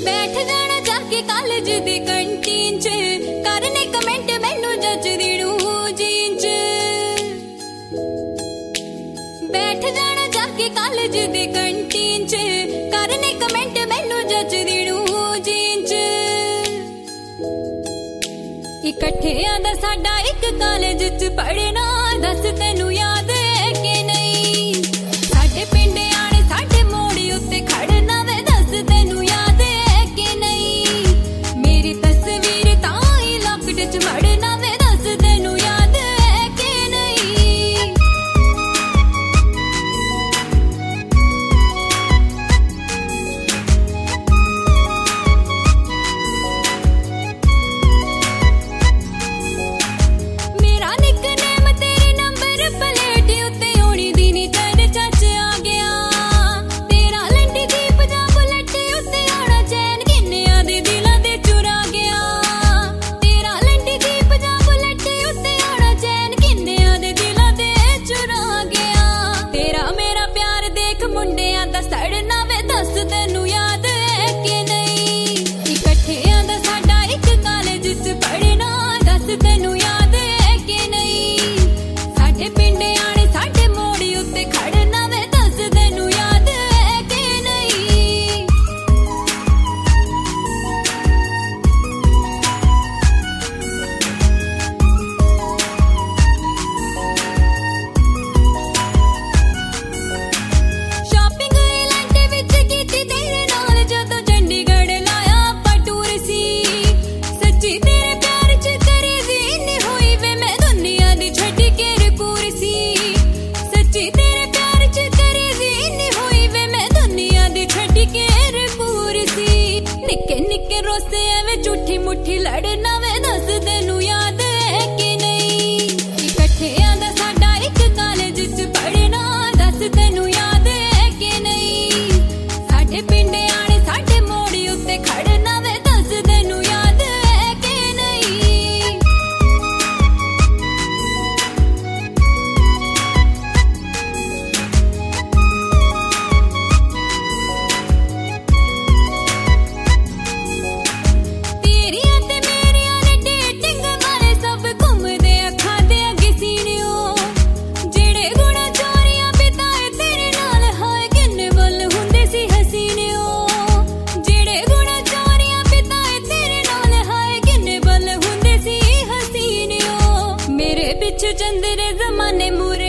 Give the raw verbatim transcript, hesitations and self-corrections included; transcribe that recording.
बैठ जाना जाके कॉलेज दी कैंटीन च करने कमेंट मैनू जचदी जीन च बैठ जाना जाके कॉलेज दी कैंटीन च करने कमेंट मैनू जचदी जीन च इकट्ठे आंदा साडा एक कॉलेज च पढ़ना दस तैनू याद है कि नहीं साडे पिंड आने साडे मोड़ी उत्ते खड़ना वे दस तैनू याद है कि नहीं मेरी तस्वीर ताई लॉकेट च मड़ना वे दस तैनू याद है कि नहीं। मेरा निकनेम तेरे नंबर प्लेट उत्ते होनी दी नी चर्चा च आ गया तेरा लंडी दीप दा बुलेट उत्ते आना चैन किन्नियां दे दिलां दे चुरा गया तेरा लंडी दीप दा बुलेट उत्ते आना चैन किन्नियां दे दिलां दे चुरा गया तेरा मेरा प्यार देख मुंडियां दा सड़ना वे दस तैनू याद है कि नहीं इकट्ठे आंदा साडा एक कॉलेज च पढ़ना दस तैनू याद है कि नहीं साडे पिंड आने साडे मोड़ी उत्ते खड़ना वे दस तैनू याद है कि नहीं। शॉपिंग इलांटे विच कीती तेरे नाल जदों चंडीगढ़ लाया आपां टूर सी सच्ची तेरे प्यार च करी दी नी होई वे मैं दुनिया दी छड्ड के रपूर सी सच्ची तेरे प्यार च करी दी नी होई वे मैं दुनिया दी छड्ड के रपूर सी निक्के निक्के रोसे एवें झूठी मुट्ठी लड़ना वे दस तैनू याद है कि नहीं इकट्ठे आंदा साडा एक कॉलेज च पढ़ना दस तैनू याद है कि नहीं साडे पिंड आने साडे मोड़ी उत्ते खड़ना वे दस तैनू याद है कि नहीं। तेरियां ते मेरियां ने डेटिंग वाले सब घूमदे अखां दे अगे सीनियो जेड़े गुणा चोरियां बिताए तेरे नाल हाय किन्ने बल हुंदे सी हसीनियो जेड़े गुणा चोरियां बिताए तेरे नाल हाय किन्ने बल हुंदे सी हसीनियो मेरे पिछ चंदरे जमाने मूरे